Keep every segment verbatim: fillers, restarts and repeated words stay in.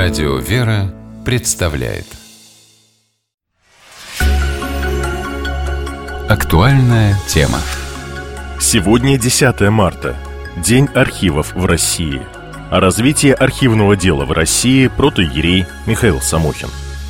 Радио «Вера» представляет актуальная тема. Сегодня десятое марта, День архивов в России. О развитии архивного дела в России протоиерей Михаил Самохин.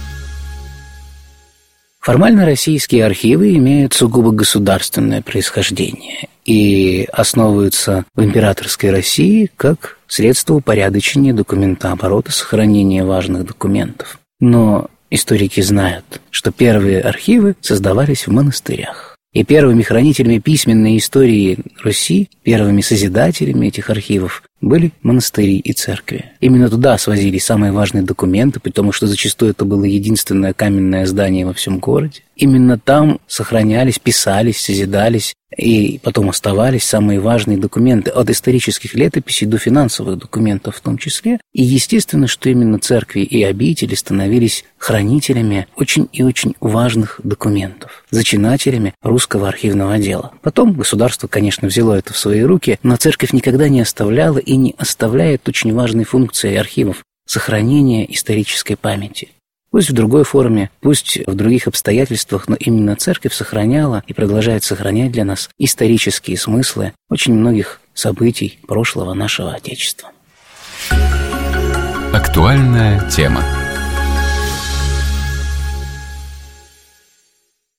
Формально российские архивы имеют сугубо государственное происхождение и основываются в императорской России как средство упорядочения документооборота, сохранения важных документов. Но историки знают, что первые архивы создавались в монастырях. И первыми хранителями письменной истории Руси, первыми созидателями этих архивов были монастыри и церкви. Именно туда свозили самые важные документы, потому что зачастую это было единственное каменное здание во всем городе. Именно там сохранялись, писались, созидались и потом оставались самые важные документы, от исторических летописей до финансовых документов в том числе. И естественно, что именно церкви и обители становились хранителями очень и очень важных документов, зачинателями русского архивного дела. Потом государство, конечно, взяло это в свои руки, но церковь никогда не оставляла и не оставляет очень важной функции архивов – сохранения исторической памяти. Пусть в другой форме, пусть в других обстоятельствах, но именно церковь сохраняла и продолжает сохранять для нас исторические смыслы очень многих событий прошлого нашего Отечества. Актуальная тема.